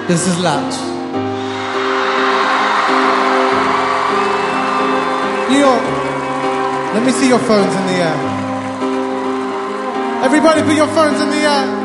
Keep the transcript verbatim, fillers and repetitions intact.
This is Latch. New York, let me see your phones in the air. Everybody put your phones in the air.